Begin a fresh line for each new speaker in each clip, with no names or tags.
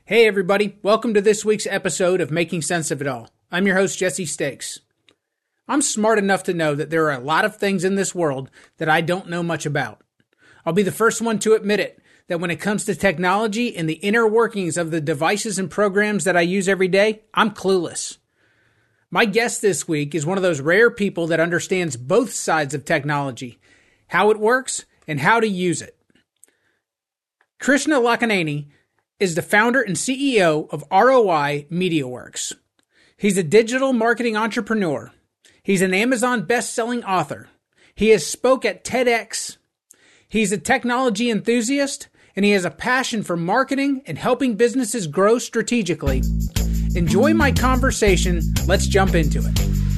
Hey everybody, welcome to this week's episode of Making Sense of It All. I'm your host, Jesse Stakes. I'm smart enough to know that there are a lot of things in this world that I don't know much about. I'll be the first one to admit it, that when it comes to technology and the inner workings of the devices and programs that I use every day, I'm clueless. My guest this week is one of those rare people that understands both sides of technology, how it works and how to use it. Krishna Lakhaneni is the founder and CEO of ROI MediaWorks. He's a digital marketing entrepreneur. He's an Amazon best-selling author. He has spoke at TEDx. He's a technology enthusiast, and he has a passion for marketing and helping businesses grow strategically. Enjoy my conversation. Let's jump into it.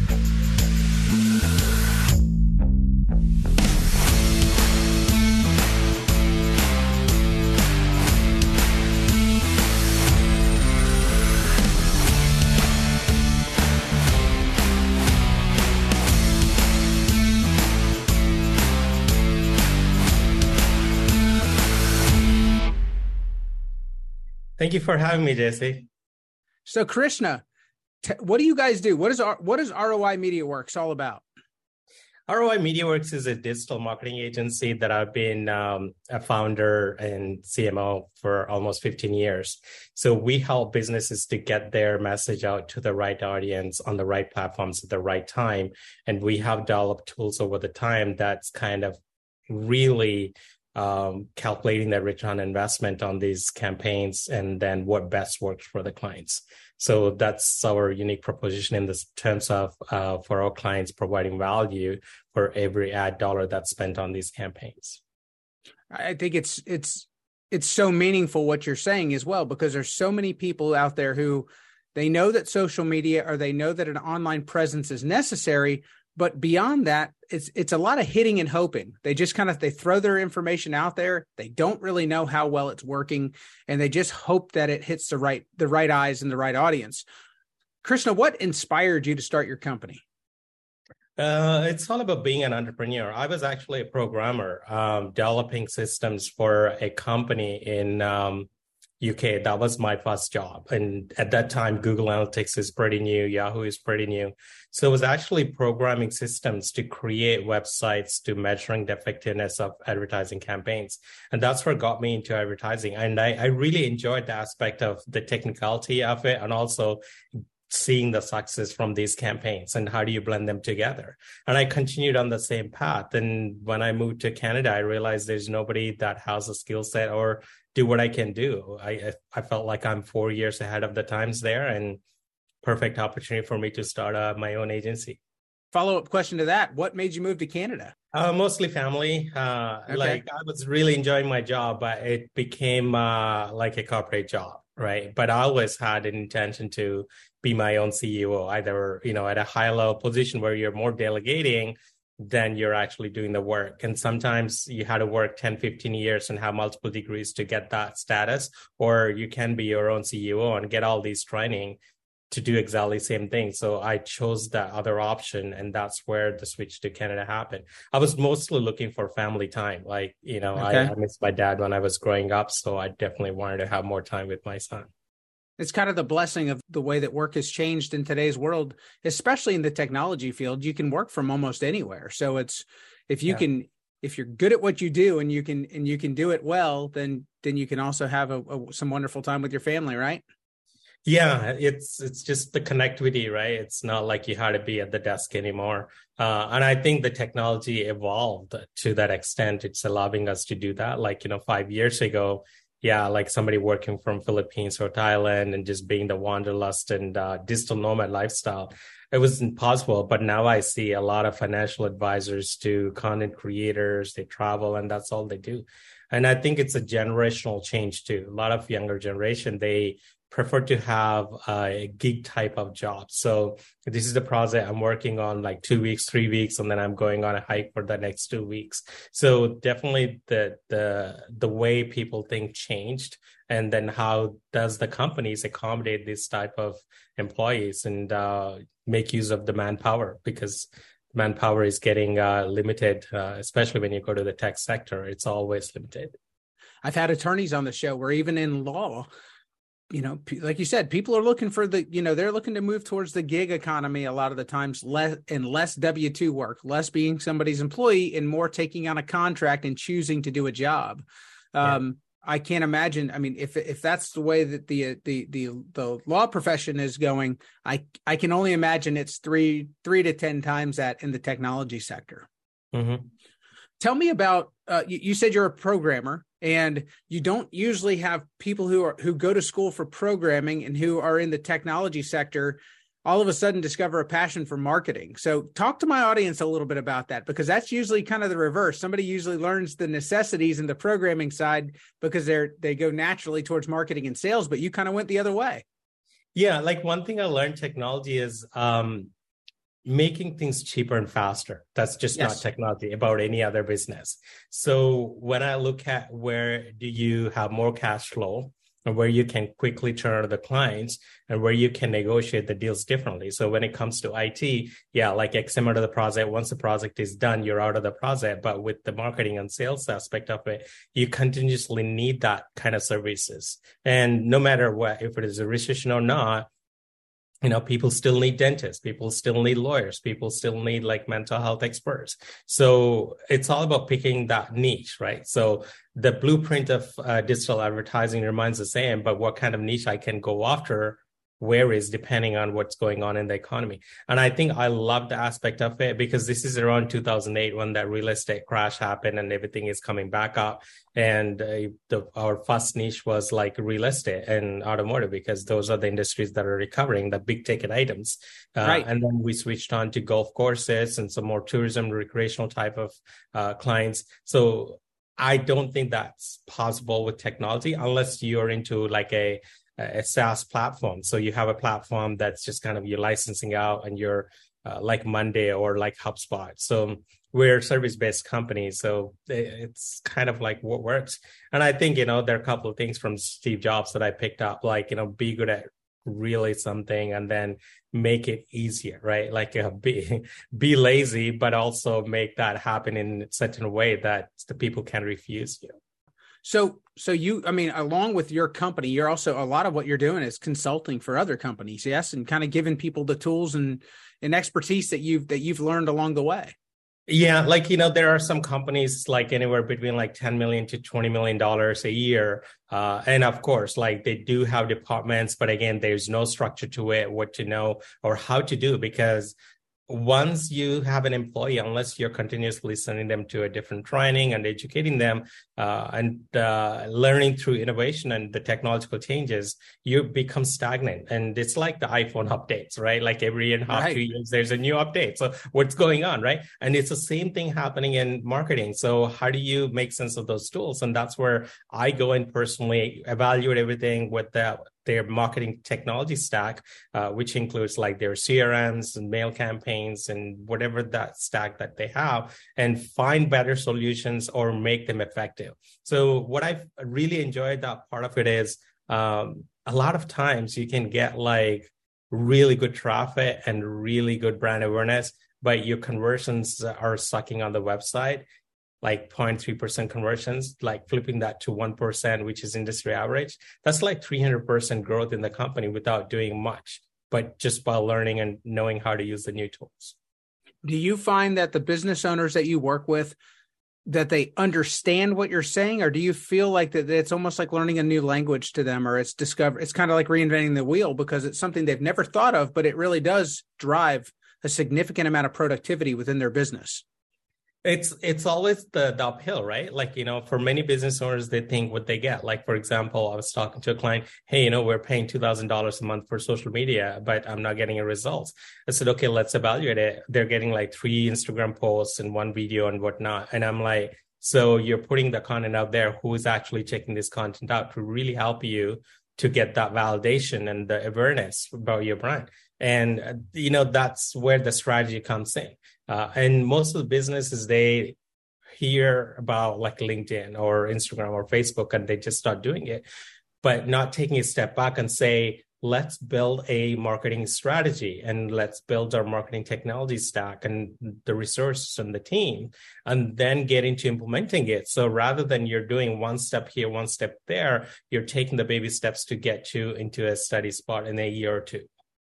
Thank you for having me, Jesse.
So, Krishna, what do you guys do? What is ROI MediaWorks all about?
ROI MediaWorks is a digital marketing agency that I've been a founder and CMO for almost 15 years. So we help businesses to get their message out to the right audience on the right platforms at the right time. And we have developed tools over the time that's kind of really calculating the return on investment on these campaigns and then what best works for the clients. So that's our unique proposition in this terms of for our clients providing value for every ad dollar that's spent on these campaigns.
I think it's so meaningful what you're saying as well, because there's so many people out there who they know that social media or they know that an online presence is necessary, but beyond that, it's a lot of hitting and hoping. They just they throw their information out there. They don't really know how well it's working, and they just hope that it hits the right eyes and the right audience. Krishna, what inspired you to start your company?
It's all about being an entrepreneur. I was actually a programmer, developing systems for a company in UK. That was my first job. And at that time, Google Analytics is pretty new. Yahoo is pretty new. So it was actually programming systems to create websites to measuring the effectiveness of advertising campaigns. And that's what got me into advertising. And I really enjoyed the aspect of the technicality of it and also seeing the success from these campaigns and how do you blend them together. And I continued on the same path. And when I moved to Canada, I realized there's nobody that has a skill set or do what I can do. I felt like I'm 4 years ahead of the times there, and perfect opportunity for me to start my own agency.
Follow-up question to that. What made you move to Canada?
Mostly family.
Okay.
Like I was really enjoying my job, but it became like a corporate job, right? But I always had an intention to be my own CEO, either, at a high level position where you're more delegating than you're actually doing the work. And sometimes you had to work 10, 15 years and have multiple degrees to get that status, or you can be your own CEO and get all these training to do exactly the same thing. So I chose that other option, and that's where the switch to Canada happened. I was mostly looking for family time. Like,
Okay.
I missed my dad when I was growing up, so I definitely wanted to have more time with my son.
It's kind of the blessing of the way that work has changed in today's world, especially in the technology field. You can work from almost anywhere. So if you're good at what you do and you can do it well, then you can also have some wonderful time with your family, right?
Yeah, it's just the connectivity, right? It's not like you had to be at the desk anymore. And I think the technology evolved to that extent. It's allowing us to do that. Like, 5 years ago, yeah, like somebody working from Philippines or Thailand and just being the wanderlust and digital nomad lifestyle, it was impossible. But now I see a lot of financial advisors to content creators, they travel and that's all they do. And I think it's a generational change too. A lot of younger generation, they prefer to have a gig type of job. So this is the project I'm working on like 2 weeks, 3 weeks, and then I'm going on a hike for the next 2 weeks. So definitely the way people think changed. And then how does the companies accommodate this type of employees and make use of the manpower? Because manpower is getting limited, especially when you go to the tech sector. It's always limited.
I've had attorneys on the show where even in law, like you said, people are looking for they're looking to move towards the gig economy a lot of the times, less W-2 work, less being somebody's employee and more taking on a contract and choosing to do a job. I can't imagine. I mean, if that's the way that the law profession is going, I can only imagine it's 3 to 10 times that in the technology sector.
Mm-hmm.
Tell me about, you said you're a programmer, and you don't usually have people who go to school for programming and who are in the technology sector all of a sudden discover a passion for marketing. So talk to my audience a little bit about that, because that's usually kind of the reverse. Somebody usually learns the necessities in the programming side because they go naturally towards marketing and sales, but you kind of went the other way.
Yeah, like one thing I learned technology is making things cheaper and faster. That's just not technology, about any other business. So when I look at where do you have more cash flow, and where you can quickly turn to the clients, and where you can negotiate the deals differently. So when it comes to IT, like X amount of the project, once the project is done, you're out of the project. But with the marketing and sales aspect of it, you continuously need that kind of services. And no matter what, if it is a recession or not, people still need dentists, people still need lawyers, people still need like mental health experts. So it's all about picking that niche, right? So the blueprint of digital advertising remains the same, but what kind of niche I can go after varies depending on what's going on in the economy. And I think I love the aspect of it because this is around 2008 when that real estate crash happened and everything is coming back up. And our first niche was like real estate and automotive, because those are the industries that are recovering, the big ticket items. Right. And then we switched on to golf courses and some more tourism, recreational type of clients. So I don't think that's possible with technology unless you're into like a SaaS platform. So you have a platform that's just kind of you're licensing out, and you're like Monday or like HubSpot. So we're service-based companies. So it's kind of like what works. And I think, there are a couple of things from Steve Jobs that I picked up, like, be good at really something and then make it easier, right? Like be lazy, but also make that happen in such a way that the people can refuse you.
So you, along with your company, you're also, a lot of what you're doing is consulting for other companies, yes, and kind of giving people the tools and expertise that you've learned along the way.
Yeah, like, there are some companies like anywhere between like $10 million to $20 million a year. And of course, like they do have departments, but again, there's no structure to it, what to know or how to do, because once you have an employee, unless you're continuously sending them to a different training and educating them and learning through innovation and the technological changes, you become stagnant. And it's like the iPhone updates, right? Like every year and a half, 2 years, there's a new update. So what's going on, right? And it's the same thing happening in marketing. So how do you make sense of those tools? And that's where I go and personally evaluate everything with their marketing technology stack, which includes like their CRMs and mail campaigns and whatever that stack that they have, and find better solutions or make them effective. So what I've really enjoyed that part of it is a lot of times you can get like really good traffic and really good brand awareness, but your conversions are sucking on the website, like 0.3% conversions, like flipping that to 1%, which is industry average. That's like 300% growth in the company without doing much, but just by learning and knowing how to use the new tools.
Do you find that the business owners that you work with, that they understand what you're saying, or do you feel like that it's almost like learning a new language to them, or it's kind of like reinventing the wheel because it's something they've never thought of, but it really does drive a significant amount of productivity within their business?
It's always the uphill, right? Like, for many business owners, they think what they get. Like, for example, I was talking to a client, hey, we're paying $2,000 a month for social media, but I'm not getting a results. I said, okay, let's evaluate it. They're getting like 3 Instagram posts and 1 video and whatnot. And I'm like, so you're putting the content out there. Who is actually checking this content out to really help you to get that validation and the awareness about your brand? And, that's where the strategy comes in. And most of the businesses, they hear about like LinkedIn or Instagram or Facebook, and they just start doing it, but not taking a step back and say, let's build a marketing strategy and let's build our marketing technology stack and the resources and the team, and then get into implementing it. So rather than you're doing one step here, one step there, you're taking the baby steps to get you into a steady spot in a year or two.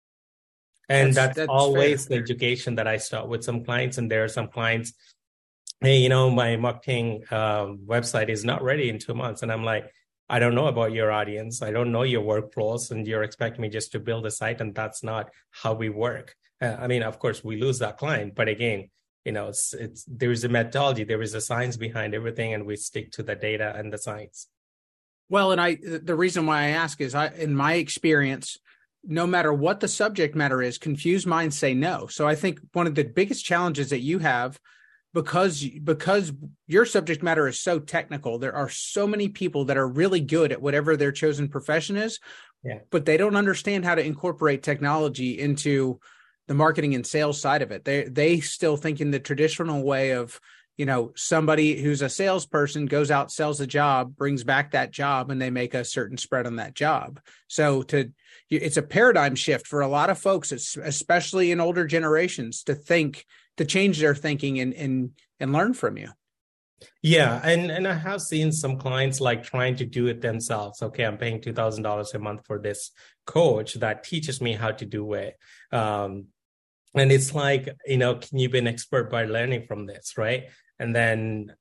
And that's always fair. The education that I start with some clients. And there are some clients, hey, my marketing website is not ready in 2 months. And I'm like, I don't know about your audience. I don't know your workflows, and you're expecting me just to build a site, and that's not how we work. Of course, we lose that client, but again, there is a methodology, there is a science behind everything, and we stick to the data and the science.
Well, and the reason why I ask is, in my experience, no matter what the subject matter is, confused minds say no. So I think one of the biggest challenges that you have, because your subject matter is so technical, there are so many people that are really good at whatever their chosen profession is, but they don't understand how to incorporate technology into the marketing and sales side of it. They still think in the traditional way of, somebody who's a salesperson goes out, sells a job, brings back that job, and they make a certain spread on that job. So it's a paradigm shift for a lot of folks, especially in older generations, to change their thinking and learn from you.
Yeah. And I have seen some clients like trying to do it themselves. Okay, I'm paying $2,000 a month for this coach that teaches me how to do it. And it's like, can you be an expert by learning from this, right? And then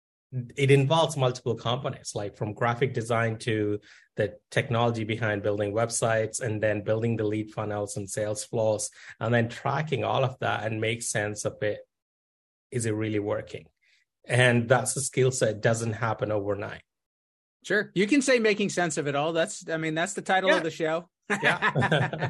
it involves multiple components, like from graphic design to the technology behind building websites, and then building the lead funnels and sales flows, and then tracking all of that and make sense of it. Is it really working? And that's a skill set. Doesn't happen overnight.
Sure. You can say making sense of it all. That's the title of the show.
Yeah.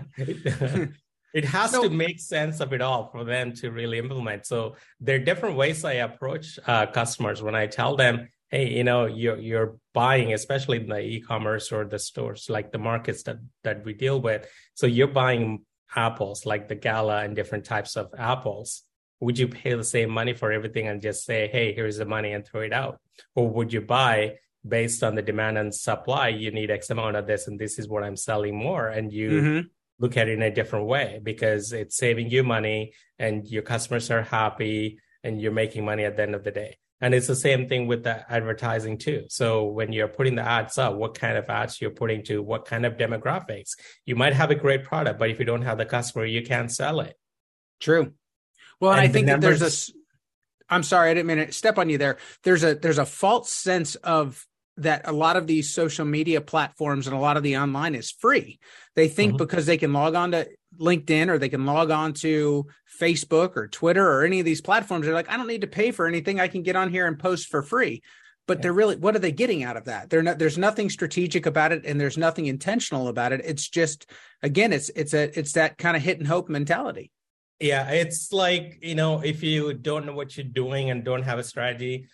It has to make sense of it all for them to really implement. So there are different ways I approach customers when I tell them, hey, you're buying, especially in the e-commerce or the stores, like the markets that we deal with. So you're buying apples, like the Gala and different types of apples. Would you pay the same money for everything and just say, hey, here's the money and throw it out? Or would you buy based on the demand and supply? You need X amount of this, and this is what I'm selling more. And you look at it in a different way, because it's saving you money and your customers are happy and you're making money at the end of the day. And it's the same thing with the advertising too. So when you're putting the ads up, what kind of ads you're putting to what kind of demographics? You might have a great product, but if you don't have the customer, you can't sell it.
True. Well, and I think that I'm sorry, I didn't mean to step on you there. There's a false sense of that a lot of these social media platforms and a lot of the online is free. They think because they can log on to LinkedIn or they can log on to Facebook or Twitter or any of these platforms, they're like, I don't need to pay for anything. I can get on here and post for free. But they're really, what are they getting out of that? There's nothing strategic about it, and there's nothing intentional about it. It's just, again, it's that kind of hit and hope mentality.
Yeah, it's like, if you don't know what you're doing and don't have a strategy,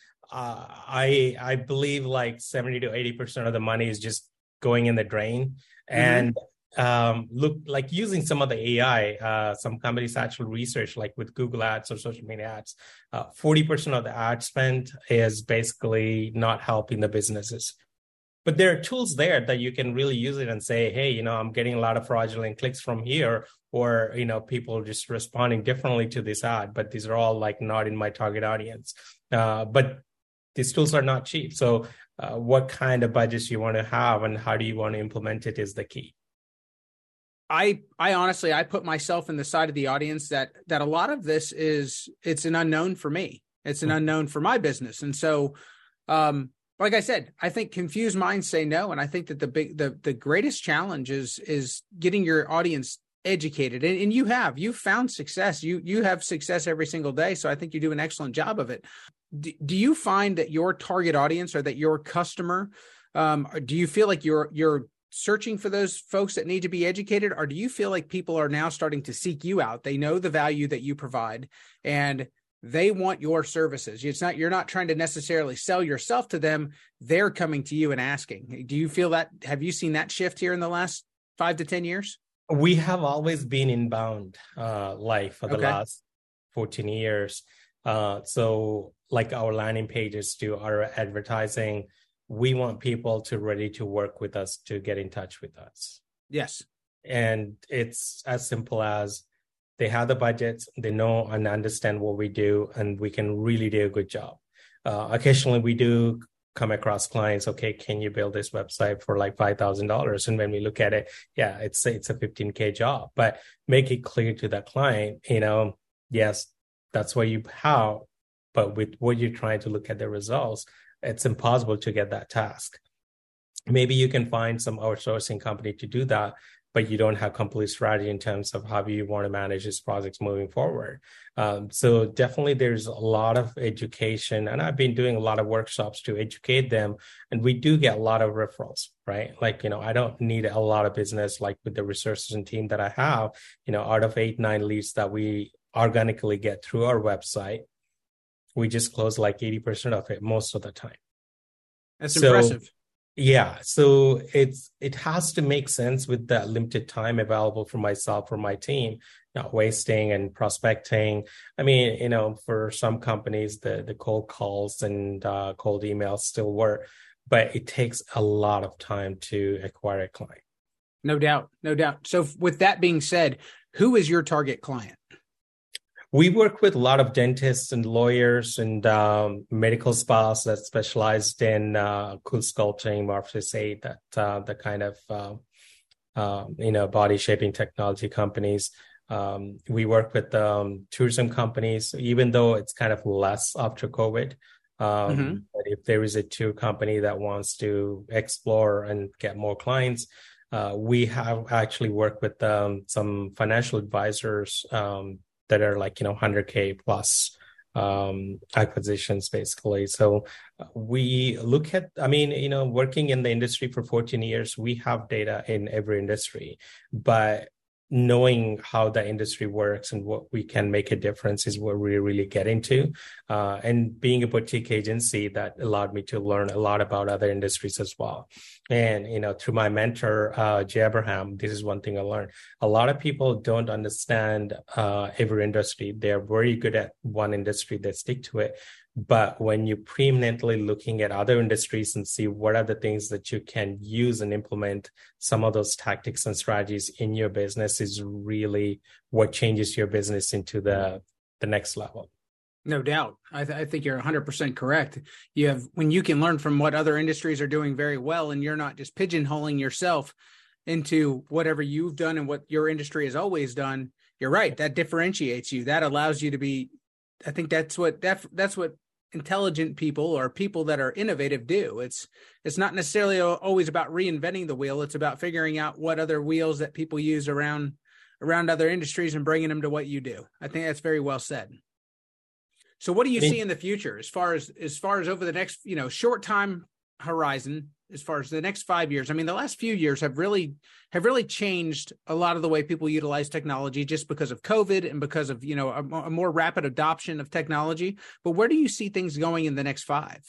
I believe like 70 to 80% of the money is just going in the drain. And look, like using some of the AI, some companies actually research, like with Google Ads or social media ads, 40% of the ad spend is basically not helping the businesses. But there are tools there that you can really use it and say, hey, I'm getting a lot of fraudulent clicks from here, or, people just responding differently to this ad, but these are all like not in my target audience. But these tools are not cheap. So what kind of budgets you want to have and how do you want to implement it is the key.
I honestly, I put myself in the side of the audience that a lot of this it's an unknown for me. It's an unknown for my business. And so, like I said, I think confused minds say no. And I think that the greatest challenge is getting your audience educated. And you've found success. You have success every single day. So I think you do an excellent job of it. Do you find that your target audience or that your customer, do you feel like you're searching for those folks that need to be educated, or do you feel like people are now starting to seek you out? They know the value that you provide and they want your services. You're not trying to necessarily sell yourself to them. They're coming to you and asking. Do you feel that? Have you seen that shift here in the last 5 to 10 years?
We have always been inbound life for the last 14 years. So like our landing pages to our advertising, we want people to ready to work with us, to get in touch with us.
Yes.
And it's as simple as they have the budgets, they know and understand what we do, and we can really do a good job. Occasionally, we do come across clients. Okay, can you build this website for like $5,000? And when we look at it, yeah, it's a $15K job. But make it clear to that client, yes, that's what you have, but with what you're trying to look at the results, it's impossible to get that task. Maybe you can find some outsourcing company to do that, but you don't have complete strategy in terms of how you want to manage these projects moving forward. So definitely there's a lot of education, and I've been doing a lot of workshops to educate them, and we do get a lot of referrals, right? Like, I don't need a lot of business like with the resources and team that I have, out of 8-9 leads that we organically get through our website, we just close like 80% of it most of the time.
That's impressive.
Yeah, so it has to make sense with that limited time available for myself or my team, not wasting and prospecting. I mean, for some companies, the cold calls and cold emails still work, but it takes a lot of time to acquire a client.
No doubt, no doubt. So with that being said, who is your target client?
We work with a lot of dentists and lawyers and medical spas that specialized in cool sculpting, morphosite, the kind of body shaping technology companies. We work with tourism companies, even though it's kind of less after COVID. But if there is a tour company that wants to explore and get more clients, we have actually worked with some financial advisors that are like, 100K plus acquisitions, basically. So we look at, working in the industry for 14 years, we have data in every industry, but knowing how the industry works and what we can make a difference is what we really get into. And being a boutique agency, that allowed me to learn a lot about other industries as well. And, through my mentor, Jay Abraham, this is one thing I learned. A lot of people don't understand every industry. They're very good at one industry, they stick to it. But when you're preeminently looking at other industries and see what are the things that you can use and implement, some of those tactics and strategies in your business is really what changes your business into the next level.
No doubt. I think you're 100% correct. When you can learn from what other industries are doing very well, and you're not just pigeonholing yourself into whatever you've done and what your industry has always done, you're right. That differentiates you. That allows you to be, I think that's what intelligent people or people that are innovative do. It's not necessarily always about reinventing the wheel. It's about figuring out what other wheels that people use around other industries and bringing them to what you do. I think that's very well said. So what do you see in the future as far as over the next, short time horizon, as far as the next 5 years? I mean, the last few years have really changed a lot of the way people utilize technology just because of COVID and because of, a more rapid adoption of technology. But where do you see things going in the next 5?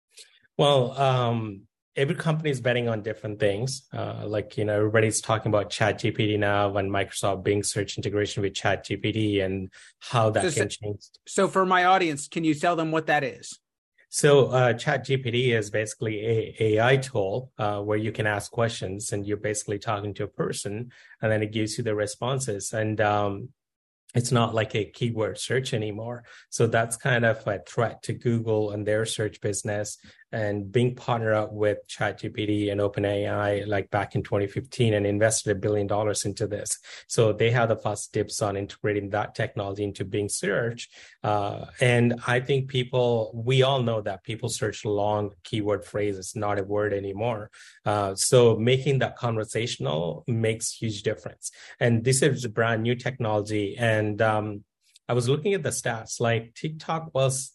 Well, every company is betting on different things. Everybody's talking about ChatGPT now and Microsoft Bing search integration with ChatGPT and how that can change.
So for my audience, can you tell them what that is?
So ChatGPT is basically a AI tool where you can ask questions and you're basically talking to a person, and then it gives you the responses. And it's not like a keyword search anymore. So that's kind of a threat to Google and their search business. And Bing partnered up with ChatGPT and OpenAI like back in 2015 and invested $1 billion into this. So they have the first dibs on integrating that technology into Bing search. And I think we all know that people search long keyword phrases, not a word anymore. So making that conversational makes huge difference. And this is a brand new technology. And I was looking at the stats, like TikTok was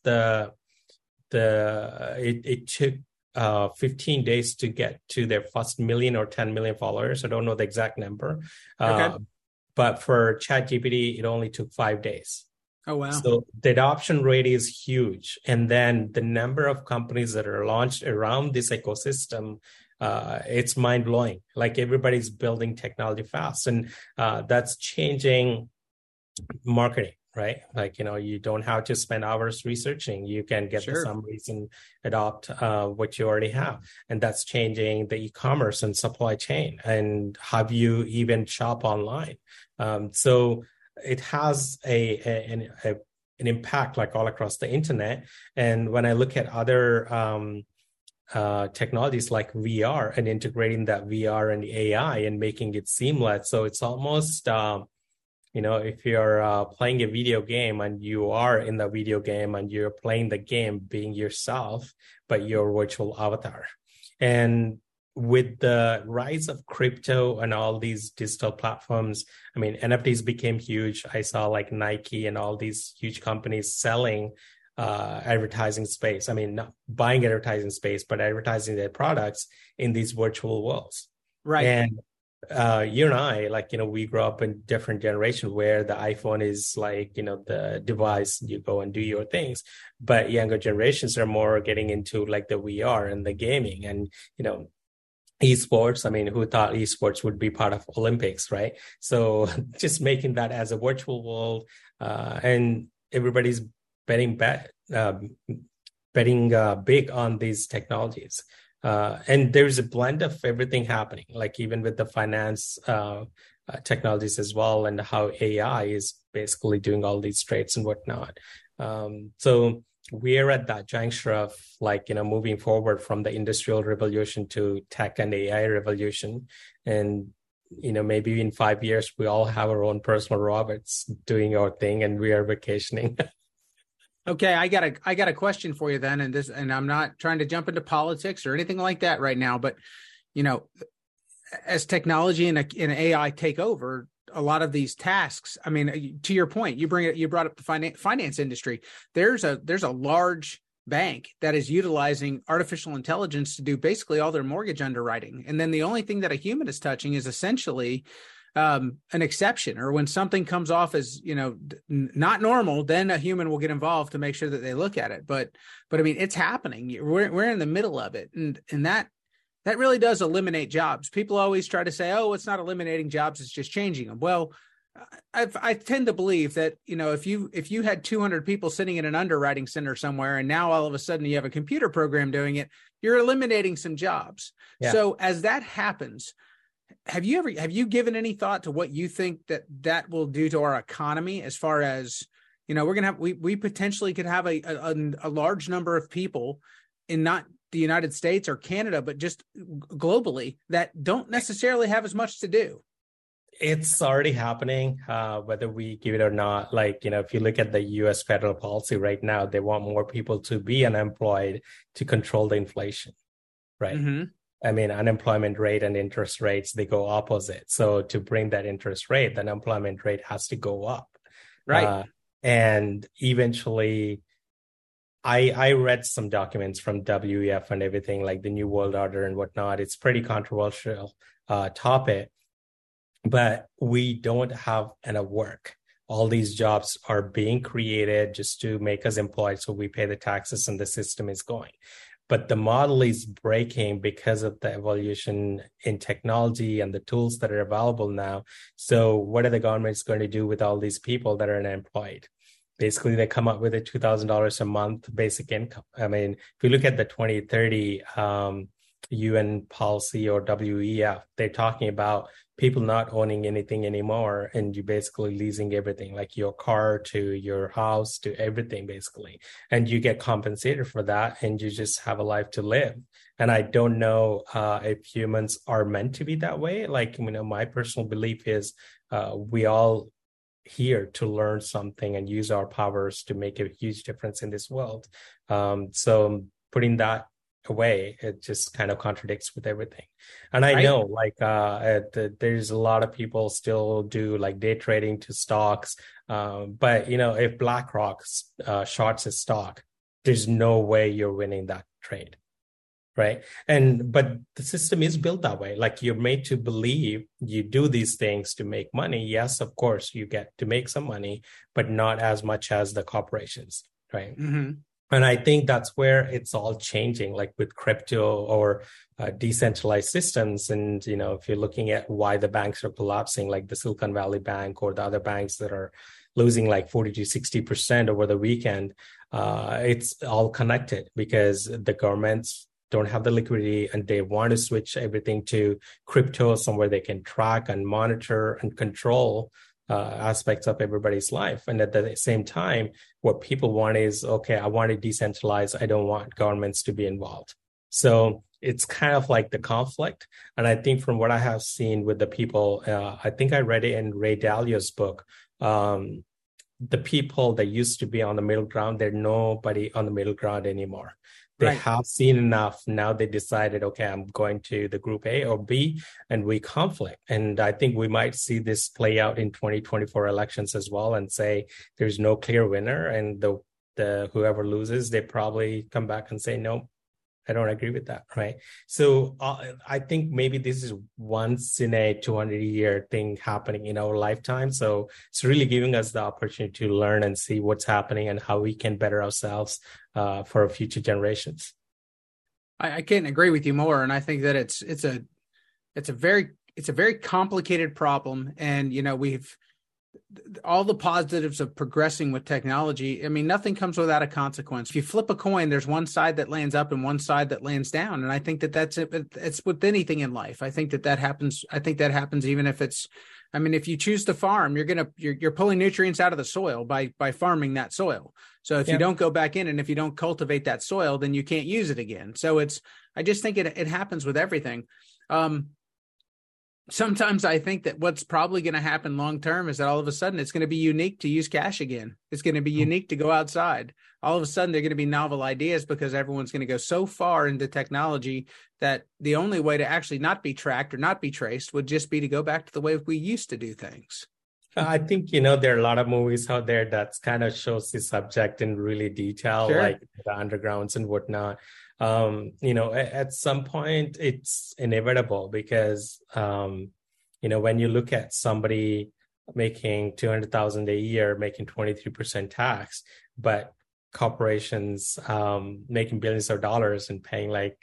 it took 15 days to get to their first million or 10 million followers. I don't know the exact number. Okay. But for ChatGPT, it only took 5 days.
Oh, wow.
So the adoption rate is huge. And then the number of companies that are launched around this ecosystem, it's mind blowing. Like everybody's building technology fast, and that's changing marketing. right? Like, you don't have to spend hours researching. You can get the
Sure.
summaries and adopt what you already have. And that's changing the e-commerce and supply chain and how you even shop online. So it has an impact like all across the internet. And when I look at other technologies like VR and integrating that VR and AI and making it seamless, so it's almost if you're playing a video game and you are in the video game and you're playing the game being yourself, but your virtual avatar. And with the rise of crypto and all these digital platforms, I mean, NFTs became huge. I saw like Nike and all these huge companies selling advertising space. I mean, not buying advertising space, but advertising their products in these virtual worlds.
Right.
And you and I, we grew up in different generation where the iPhone is like, the device, you go and do your things. But younger generations are more getting into like the VR and the gaming and, esports. I mean, who thought esports would be part of Olympics, right? So just making that as a virtual world, and everybody's betting big on these technologies. And there's a blend of everything happening, like even with the finance technologies as well, and how AI is basically doing all these trades and whatnot. So we're at that juncture of moving forward from the industrial revolution to tech and AI revolution. And, maybe in 5 years, we all have our own personal robots doing our thing and we are vacationing.
Okay, I got a question for you then, and I'm not trying to jump into politics or anything like that right now, but as technology and AI take over a lot of these tasks, I mean, to your point, you brought up the finance industry. There's a large bank that is utilizing artificial intelligence to do basically all their mortgage underwriting, and then the only thing that a human is touching is essentially an exception, or when something comes off as not normal, then a human will get involved to make sure that they look at it. But I mean, it's happening. We're in the middle of it, and that really does eliminate jobs. People always try to say, "Oh, it's not eliminating jobs; it's just changing them." Well, I tend to believe that if you had 200 people sitting in an underwriting center somewhere, and now all of a sudden you have a computer program doing it, you're eliminating some jobs. Yeah. So as that happens, have you given any thought to what you think that will do to our economy, as far as we potentially could have a large number of people in not the United States or Canada, but just globally, that don't necessarily have as much to do?
It's already happening, whether we give it or not. If you look at the U.S. federal policy right now, they want more people to be unemployed to control the inflation, right? Mm-hmm. I mean, unemployment rate and interest rates, they go opposite. So to bring that interest rate, the unemployment rate has to go up.
Right.
And eventually, I read some documents from WEF and everything, like the New World Order and whatnot. It's pretty controversial topic, but we don't have enough work. All these jobs are being created just to make us employed, so we pay the taxes and the system is going. But the model is breaking because of the evolution in technology and the tools that are available now. So what are the governments going to do with all these people that are unemployed? Basically, they come up with a $2,000 a month basic income. I mean, if you look at the 2030 UN policy or WEF, they're talking about people not owning anything anymore, and you basically leasing everything, like your car to your house to everything, basically. And you get compensated for that, and you just have a life to live. And I don't know if humans are meant to be that way. My personal belief is we all here to learn something and use our powers to make a huge difference in this world. So putting that away, it just kind of contradicts with everything. And I know there's a lot of people still do like day trading to stocks, but if BlackRock shorts a stock, there's no way you're winning that trade, right? But the system is built that way. Like, you're made to believe you do these things to make money. Yes, of course you get to make some money, but not as much as the corporations, right?
Mm-hmm.
And I think that's where it's all changing, like with crypto or decentralized systems. And, if you're looking at why the banks are collapsing, like the Silicon Valley Bank or the other banks that are losing like 40 to 60% over the weekend, it's all connected because the governments don't have the liquidity and they want to switch everything to crypto, somewhere they can track and monitor and control aspects of everybody's life. And at the same time, what people want is, okay, I want to decentralize. I don't want governments to be involved. So it's kind of like the conflict. And I think from what I have seen with the people, I think I read it in Ray Dalio's book. The people that used to be on the middle ground, they're nobody on the middle ground anymore. They
Right.
have seen enough. Now they decided, okay, I'm going to the group A or B, and we conflict. And I think we might see this play out in 2024 elections as well, and say there's no clear winner, and the whoever loses, they probably come back and say, no, I don't agree with that, right? So I think maybe this is once in a 200-year thing happening in our lifetime. So it's really giving us the opportunity to learn and see what's happening and how we can better ourselves for future generations.
I can't agree with you more, and I think that it's a very complicated problem, and we've all the positives of progressing with technology. I mean, nothing comes without a consequence. If you flip a coin, there's one side that lands up and one side that lands down. And I think that that's it. It's with anything in life. I think that happens. I think that happens even if if you choose to farm, you're pulling nutrients out of the soil by farming that soil. So if you don't go back in and if you don't cultivate that soil, then you can't use it again. So I just think it happens with everything. Sometimes I think that what's probably going to happen long term is that all of a sudden it's going to be unique to use cash again. It's going to be unique to go outside. All of a sudden, they're going to be novel ideas because everyone's going to go so far into technology that the only way to actually not be tracked or not be traced would just be to go back to the way we used to do things.
I think, there are a lot of movies out there that kind of shows the subject in really detail,
Sure.
like the undergrounds and whatnot. At some point it's inevitable because, when you look at somebody making $200,000 a year, making 23% tax, but corporations making billions of dollars and paying like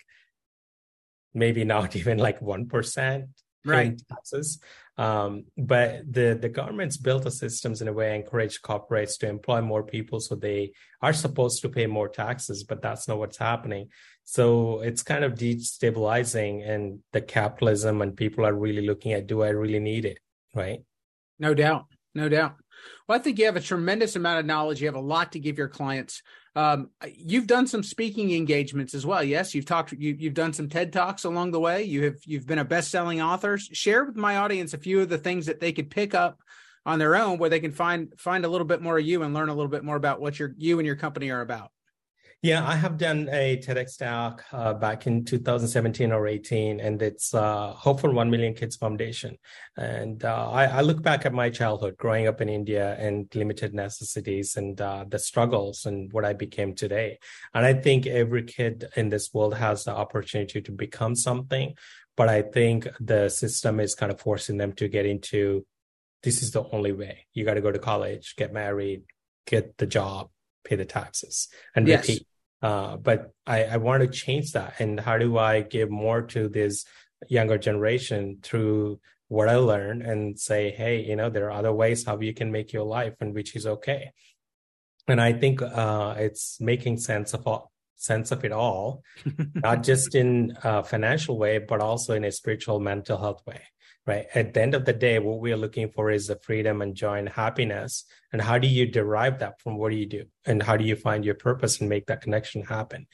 maybe not even like 1%
Right.
taxes. But the government's built the systems in a way encourage corporates to employ more people, so they are supposed to pay more taxes, but that's not what's happening. So it's kind of destabilizing, and the capitalism, and people are really looking at, do I really need it? Right.
No doubt. No doubt. Well, I think you have a tremendous amount of knowledge. You have a lot to give your clients. You've done some speaking engagements as well. Yes, you've done some TED Talks along the way. You've been a best-selling author. Share with my audience a few of the things that they could pick up on their own, where they can find a little bit more of you and learn a little bit more about what you and your company are about.
Yeah, I have done a TEDx talk back in 2017 or 18, and it's Hope for 1 Million Kids Foundation. And I look back at my childhood growing up in India and limited necessities and the struggles and what I became today. And I think every kid in this world has the opportunity to become something, but I think the system is kind of forcing them to get into, this is the only way. You got to go to college, get married, get the job, pay the taxes, and repeat. But I want to change that. And how do I give more to this younger generation through what I learned and say, hey, there are other ways how you can make your life, and which is okay. And I think it's making sense of it all, not just in a financial way, but also in a spiritual, mental health way. Right. At the end of the day, what we are looking for is the freedom and joy and happiness. And how do you derive that from what do you do? And how do you find your purpose and make that connection happen?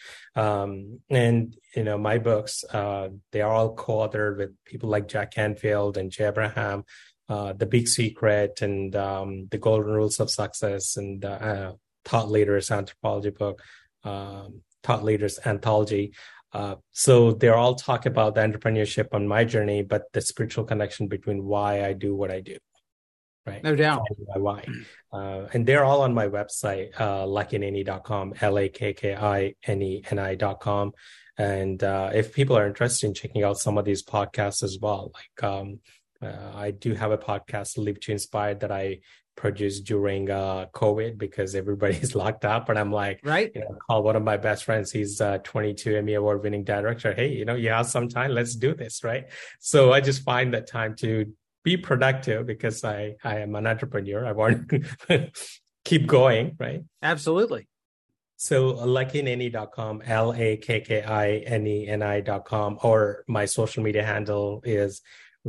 My books, they are all co-authored with people like Jack Canfield and Jay Abraham, The Big Secret and The Golden Rules of Success, and Thought Leaders Anthropology book, Thought Leaders Anthology. So they're all talk about the entrepreneurship on my journey, but the spiritual connection between why I do what I do. Right.
No doubt.
My why. And they're all on my website, lakineni.com, LAKKINENI.com. And if people are interested in checking out some of these podcasts as well, like I do have a podcast, Live to Inspire, that I produced during COVID because everybody's locked up. And I'm like,
right.
Call one of my best friends. He's 22 Emmy Award winning director. Hey, you have some time. Let's do this, right? So I just find that time to be productive because I am an entrepreneur. I want to keep going, right?
Absolutely.
So LakkinNeni.com, LAKKINENI.com, or my social media handle is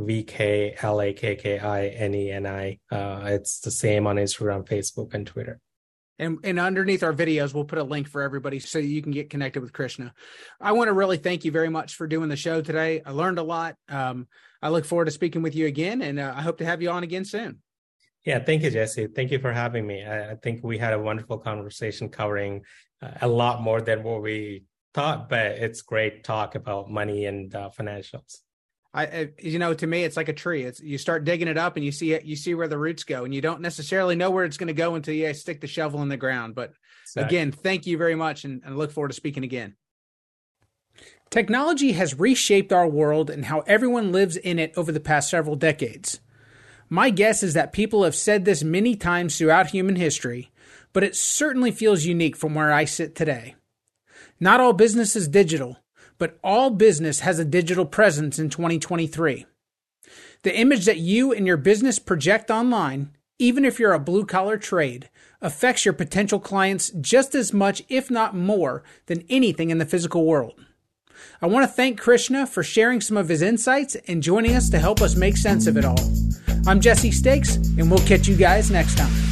VKLAKKINENI. It's the same on Instagram, Facebook, and Twitter.
And underneath our videos, we'll put a link for everybody so you can get connected with Krishna. I want to really thank you very much for doing the show today. I learned a lot. I look forward to speaking with you again, and I hope to have you on again soon.
Yeah, thank you, Jesse. Thank you for having me. I think we had a wonderful conversation covering a lot more than what we thought, but it's great talk about money and financials.
To me, it's like a tree. You start digging it up and you see where the roots go, and you don't necessarily know where it's going to go until you stick the shovel in the ground. But Again, thank you very much, and I look forward to speaking again. Technology has reshaped our world and how everyone lives in it over the past several decades. My guess is that people have said this many times throughout human history, but it certainly feels unique from where I sit today. Not all business is digital, but all business has a digital presence in 2023. The image that you and your business project online, even if you're a blue-collar trade, affects your potential clients just as much, if not more, than anything in the physical world. I want to thank Krishna for sharing some of his insights and joining us to help us make sense of it all. I'm Jesse Stakes, and we'll catch you guys next time.